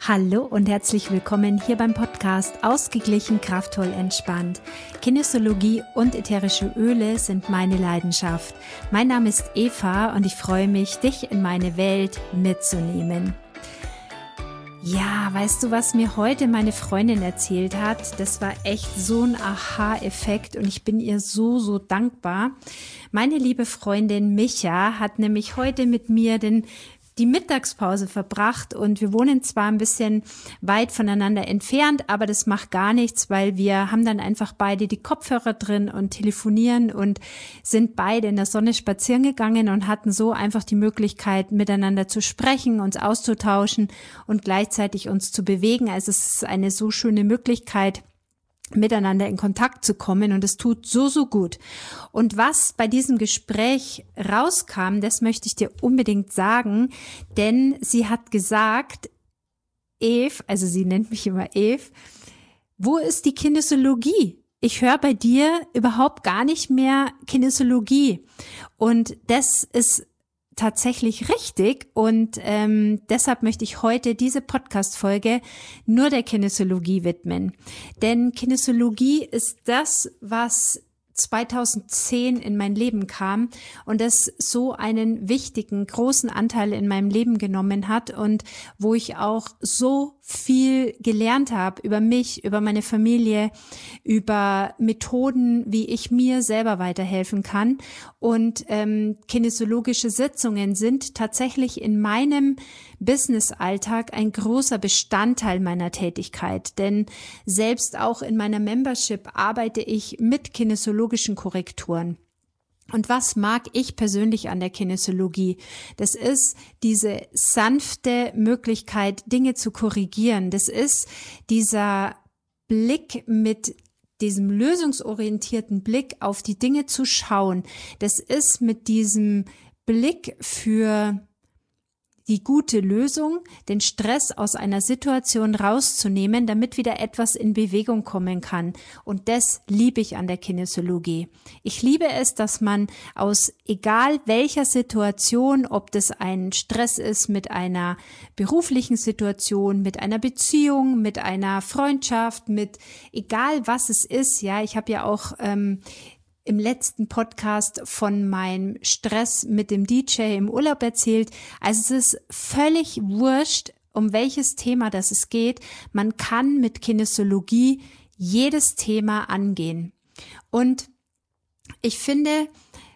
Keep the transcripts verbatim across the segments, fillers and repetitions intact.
Hallo und herzlich willkommen hier beim Podcast Ausgeglichen, kraftvoll, entspannt. Kinesiologie und ätherische Öle sind meine Leidenschaft. Mein Name ist Eva und ich freue mich, dich in meine Welt mitzunehmen. Ja, weißt du, was mir heute meine Freundin erzählt hat? Das war echt so ein Aha-Effekt und ich bin ihr so, so dankbar. Meine liebe Freundin Micha hat nämlich heute mit mir den die Mittagspause verbracht und wir wohnen zwar ein bisschen weit voneinander entfernt, aber das macht gar nichts, weil wir haben dann einfach beide die Kopfhörer drin und telefonieren und sind beide in der Sonne spazieren gegangen und hatten so einfach die Möglichkeit, miteinander zu sprechen, uns auszutauschen und gleichzeitig uns zu bewegen. Also es ist eine so schöne Möglichkeit, miteinander in Kontakt zu kommen und es tut so, so gut. Und was bei diesem Gespräch rauskam, das möchte ich dir unbedingt sagen, denn sie hat gesagt, Eve, also sie nennt mich immer Eve, wo ist die Kinesiologie? Ich höre bei dir überhaupt gar nicht mehr Kinesiologie und das ist tatsächlich richtig und ähm, deshalb möchte ich heute diese Podcast-Folge nur der Kinesiologie widmen. Denn Kinesiologie ist das, was zweitausendzehn in mein Leben kam und das so einen wichtigen, großen Anteil in meinem Leben genommen hat und wo ich auch so viel gelernt habe über mich, über meine Familie, über Methoden, wie ich mir selber weiterhelfen kann. Und ähm, kinesiologische Sitzungen sind tatsächlich in meinem Business-Alltag ein großer Bestandteil meiner Tätigkeit, denn selbst auch in meiner Membership arbeite ich mit kinesiologischen Korrekturen. Und was mag ich persönlich an der Kinesiologie? Das ist diese sanfte Möglichkeit, Dinge zu korrigieren. Das ist dieser Blick mit diesem lösungsorientierten Blick auf die Dinge zu schauen. Das ist mit diesem Blick für die gute Lösung, den Stress aus einer Situation rauszunehmen, damit wieder etwas in Bewegung kommen kann. Und das liebe ich an der Kinesiologie. Ich liebe es, dass man aus egal welcher Situation, ob das ein Stress ist mit einer beruflichen Situation, mit einer Beziehung, mit einer Freundschaft, mit egal was es ist, ja, ich habe ja auch ähm, im letzten Podcast von meinem Stress mit dem D J im Urlaub erzählt. Also es ist völlig wurscht, um welches Thema das es geht. Man kann mit Kinesiologie jedes Thema angehen. Und ich finde,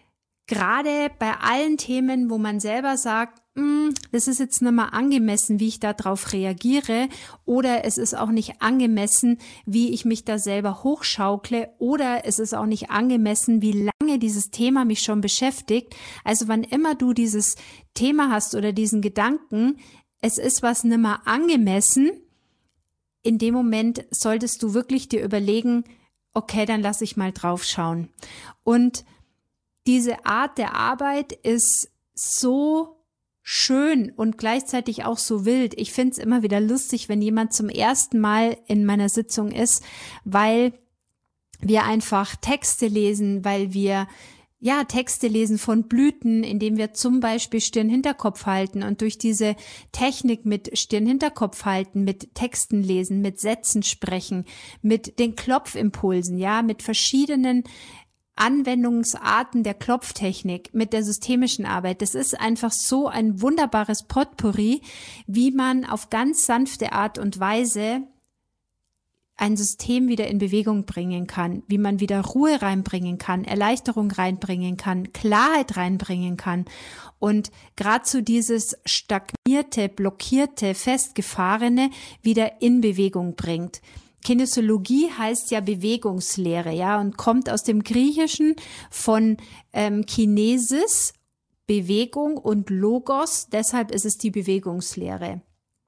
gerade bei allen Themen, wo man selber sagt, das ist jetzt nicht mal angemessen, wie ich darauf reagiere, oder es ist auch nicht angemessen, wie ich mich da selber hochschaukle, oder es ist auch nicht angemessen, wie lange dieses Thema mich schon beschäftigt. Also wann immer du dieses Thema hast oder diesen Gedanken, es ist was nicht mehr angemessen, in dem Moment solltest du wirklich dir überlegen, okay, dann lass ich mal drauf schauen. Und diese Art der Arbeit ist so schön und gleichzeitig auch so wild. Ich finde es immer wieder lustig, wenn jemand zum ersten Mal in meiner Sitzung ist, weil wir einfach Texte lesen, weil wir ja Texte lesen von Blüten, indem wir zum Beispiel Stirn-Hinterkopf halten und durch diese Technik mit Stirn-Hinterkopf halten, mit Texten lesen, mit Sätzen sprechen, mit den Klopfimpulsen, ja, mit verschiedenen Anwendungsarten der Klopftechnik, mit der systemischen Arbeit. Das ist einfach so ein wunderbares Potpourri, wie man auf ganz sanfte Art und Weise ein System wieder in Bewegung bringen kann, wie man wieder Ruhe reinbringen kann, Erleichterung reinbringen kann, Klarheit reinbringen kann und gerade so dieses stagnierte, blockierte, festgefahrene wieder in Bewegung bringt. Kinesiologie heißt ja Bewegungslehre, ja, und kommt aus dem Griechischen von ähm, Kinesis, Bewegung, und Logos, deshalb ist es die Bewegungslehre.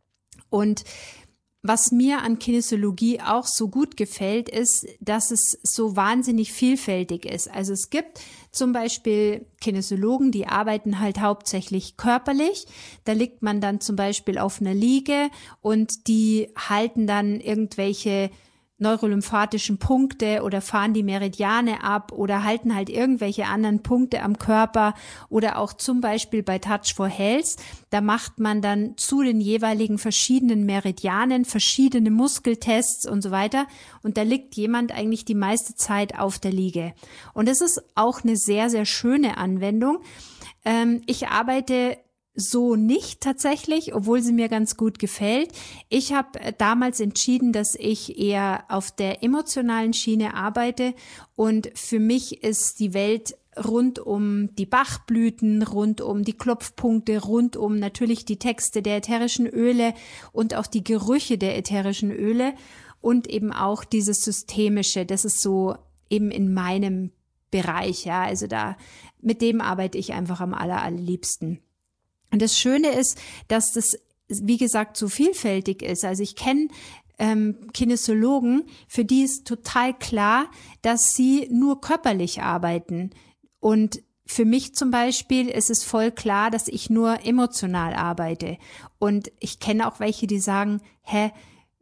Und was mir an Kinesiologie auch so gut gefällt, ist, dass es so wahnsinnig vielfältig ist. Also es gibt zum Beispiel Kinesiologen, die arbeiten halt hauptsächlich körperlich. Da liegt man dann zum Beispiel auf einer Liege und die halten dann irgendwelche neurolymphatischen Punkte oder fahren die Meridiane ab oder halten halt irgendwelche anderen Punkte am Körper oder auch zum Beispiel bei Touch for Health, da macht man dann zu den jeweiligen verschiedenen Meridianen verschiedene Muskeltests und so weiter und da liegt jemand eigentlich die meiste Zeit auf der Liege. Und das ist auch eine sehr, sehr schöne Anwendung. Ähm, ich arbeite so nicht tatsächlich, obwohl sie mir ganz gut gefällt. Ich habe damals entschieden, dass ich eher auf der emotionalen Schiene arbeite und für mich ist die Welt rund um die Bachblüten, rund um die Klopfpunkte, rund um natürlich die Texte der ätherischen Öle und auch die Gerüche der ätherischen Öle und eben auch dieses Systemische, das ist so eben in meinem Bereich, ja, also da, mit dem arbeite ich einfach am aller, allerliebsten. Und das Schöne ist, dass das, wie gesagt, so vielfältig ist. Also ich kenne ähm, Kinesiologen, für die ist total klar, dass sie nur körperlich arbeiten. Und für mich zum Beispiel ist es voll klar, dass ich nur emotional arbeite. Und ich kenne auch welche, die sagen, hä,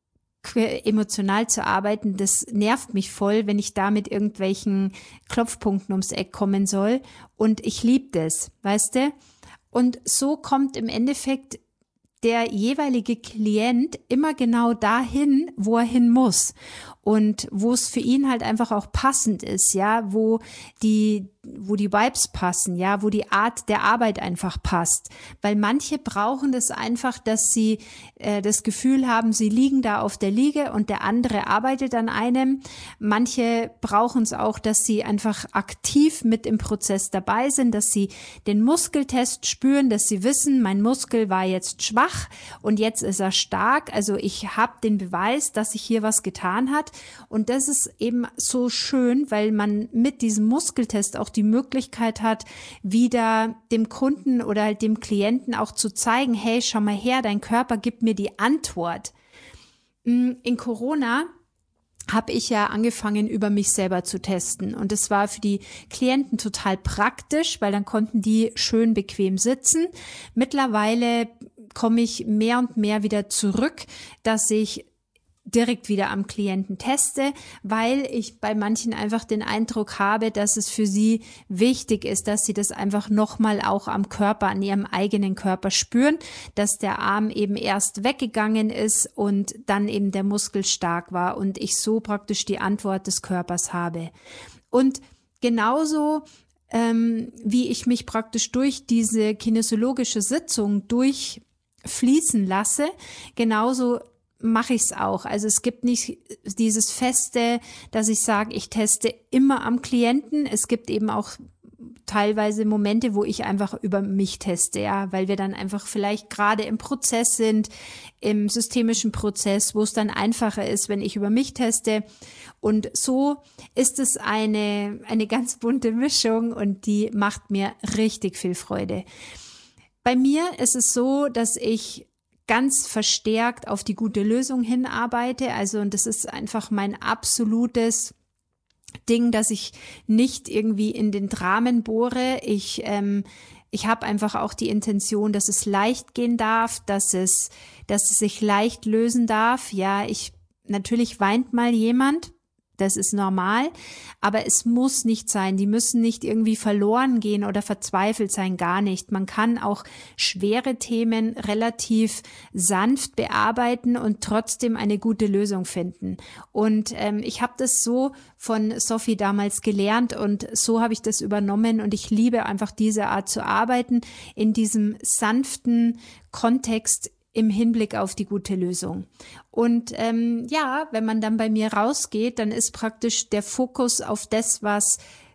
emotional zu arbeiten, das nervt mich voll, wenn ich da mit irgendwelchen Klopfpunkten ums Eck kommen soll. Und ich liebe das, weißt du? Und so kommt im Endeffekt der jeweilige Klient immer genau dahin, wo er hin muss und wo es für ihn halt einfach auch passend ist, ja, wo die wo die Vibes passen, ja, wo die Art der Arbeit einfach passt, weil manche brauchen das einfach, dass sie äh, das Gefühl haben, sie liegen da auf der Liege und der andere arbeitet an einem. Manche brauchen es auch, dass sie einfach aktiv mit im Prozess dabei sind, dass sie den Muskeltest spüren, dass sie wissen, mein Muskel war jetzt schwach und jetzt ist er stark, also ich habe den Beweis, dass sich hier was getan hat und das ist eben so schön, weil man mit diesem Muskeltest auch die Möglichkeit hat, wieder dem Kunden oder halt dem Klienten auch zu zeigen, hey, schau mal her, dein Körper gibt mir die Antwort. In Corona habe ich ja angefangen, über mich selber zu testen und das war für die Klienten total praktisch, weil dann konnten die schön bequem sitzen. Mittlerweile komme ich mehr und mehr wieder zurück, dass ich direkt wieder am Klienten teste, weil ich bei manchen einfach den Eindruck habe, dass es für sie wichtig ist, dass sie das einfach nochmal auch am Körper, an ihrem eigenen Körper spüren, dass der Arm eben erst weggegangen ist und dann eben der Muskel stark war und ich so praktisch die Antwort des Körpers habe. Und genauso ähm, wie ich mich praktisch durch diese kinesiologische Sitzung durchfließen lasse, genauso mache ich es auch. Also es gibt nicht dieses Feste, dass ich sage, ich teste immer am Klienten. Es gibt eben auch teilweise Momente, wo ich einfach über mich teste, ja, weil wir dann einfach vielleicht gerade im Prozess sind, im systemischen Prozess, wo es dann einfacher ist, wenn ich über mich teste. Und so ist es eine, eine ganz bunte Mischung und die macht mir richtig viel Freude. Bei mir ist es so, dass ich ganz verstärkt auf die gute Lösung hinarbeite. Also, und das ist einfach mein absolutes Ding, dass ich nicht irgendwie in den Dramen bohre. Ich, ähm, ich habe einfach auch die Intention, dass es leicht gehen darf, dass es, dass es sich leicht lösen darf. Ja, ich, natürlich weint mal jemand. Das ist normal, aber es muss nicht sein. Die müssen nicht irgendwie verloren gehen oder verzweifelt sein, gar nicht. Man kann auch schwere Themen relativ sanft bearbeiten und trotzdem eine gute Lösung finden. Und ähm, ich habe das so von Sophie damals gelernt und so habe ich das übernommen und ich liebe einfach diese Art zu arbeiten, in diesem sanften Kontext im Hinblick auf die gute Lösung. Und ähm, ja, wenn man dann bei mir rausgeht, dann ist praktisch der Fokus auf das, was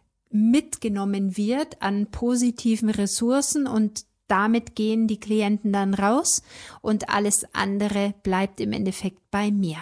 mitgenommen wird an positiven Ressourcen und damit gehen die Klienten dann raus und alles andere bleibt im Endeffekt bei mir.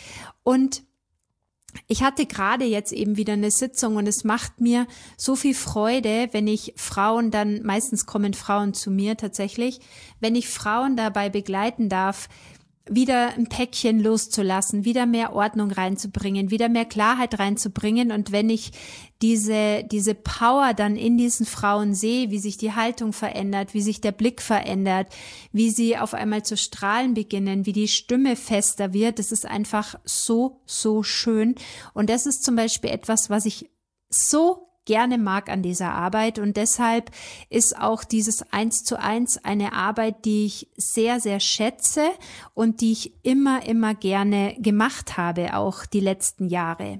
Und ich hatte gerade jetzt eben wieder eine Sitzung und es macht mir so viel Freude, wenn ich Frauen dann, meistens kommen Frauen zu mir tatsächlich, wenn ich Frauen dabei begleiten darf, wieder ein Päckchen loszulassen, wieder mehr Ordnung reinzubringen, wieder mehr Klarheit reinzubringen. Und wenn ich diese, diese Power dann in diesen Frauen sehe, wie sich die Haltung verändert, wie sich der Blick verändert, wie sie auf einmal zu strahlen beginnen, wie die Stimme fester wird, das ist einfach so, so schön. Und das ist zum Beispiel etwas, was ich so gerne mag an dieser Arbeit, und deshalb ist auch dieses Eins zu Eins eine Arbeit, die ich sehr, sehr schätze und die ich immer, immer gerne gemacht habe, auch die letzten Jahre.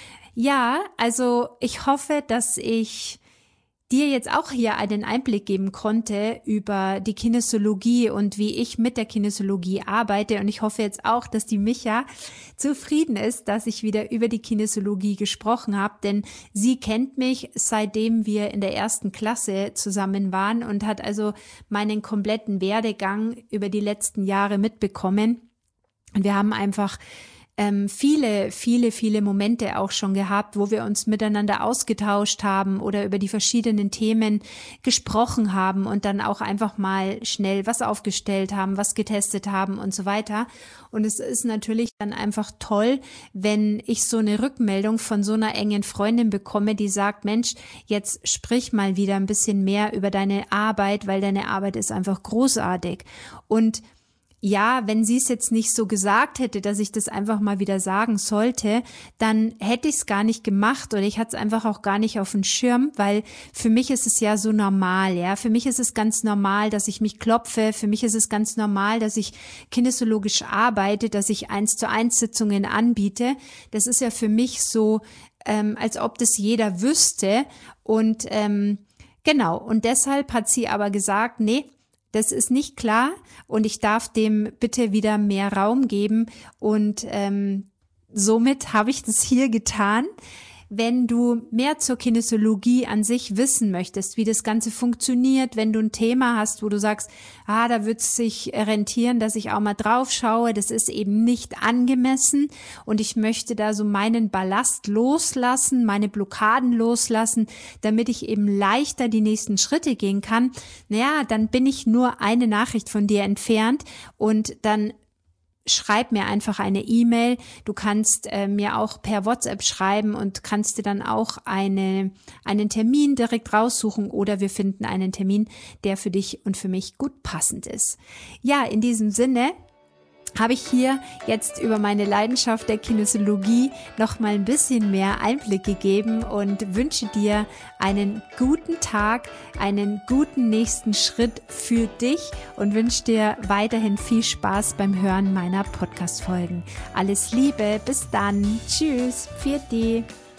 Ja, also ich hoffe, dass ich dir jetzt auch hier einen Einblick geben konnte über die Kinesiologie und wie ich mit der Kinesiologie arbeite. Und ich hoffe jetzt auch, dass die Micha zufrieden ist, dass ich wieder über die Kinesiologie gesprochen habe, denn sie kennt mich, seitdem wir in der ersten Klasse zusammen waren, und hat also meinen kompletten Werdegang über die letzten Jahre mitbekommen. Und wir haben einfach viele, viele, viele Momente auch schon gehabt, wo wir uns miteinander ausgetauscht haben oder über die verschiedenen Themen gesprochen haben und dann auch einfach mal schnell was aufgestellt haben, was getestet haben und so weiter. Und es ist natürlich dann einfach toll, wenn ich so eine Rückmeldung von so einer engen Freundin bekomme, die sagt, Mensch, jetzt sprich mal wieder ein bisschen mehr über deine Arbeit, weil deine Arbeit ist einfach großartig. Und ja, wenn sie es jetzt nicht so gesagt hätte, dass ich das einfach mal wieder sagen sollte, dann hätte ich es gar nicht gemacht oder ich hatte es einfach auch gar nicht auf dem Schirm, weil für mich ist es ja so normal, ja. Für mich ist es ganz normal, dass ich mich klopfe. Für mich ist es ganz normal, dass ich kinesiologisch arbeite, dass ich eins zu eins Sitzungen anbiete. Das ist ja für mich so, ähm, als ob das jeder wüsste. Und ähm, genau, und deshalb hat sie aber gesagt, nee, das ist nicht klar und ich darf dem bitte wieder mehr Raum geben, und ähm, somit habe ich das hier getan. Wenn du mehr zur Kinesiologie an sich wissen möchtest, wie das Ganze funktioniert, wenn du ein Thema hast, wo du sagst, ah, da wird es sich rentieren, dass ich auch mal drauf schaue, das ist eben nicht angemessen und ich möchte da so meinen Ballast loslassen, meine Blockaden loslassen, damit ich eben leichter die nächsten Schritte gehen kann, naja, dann bin ich nur eine Nachricht von dir entfernt, und dann schreib mir einfach eine E-Mail. Du kannst äh, mir auch per WhatsApp schreiben und kannst dir dann auch eine, einen Termin direkt raussuchen, oder wir finden einen Termin, der für dich und für mich gut passend ist. Ja, in diesem Sinne habe ich hier jetzt über meine Leidenschaft der Kinesiologie noch mal ein bisschen mehr Einblick gegeben und wünsche dir einen guten Tag, einen guten nächsten Schritt für dich und wünsche dir weiterhin viel Spaß beim Hören meiner Podcast-Folgen. Alles Liebe, bis dann, tschüss, Pfiat di.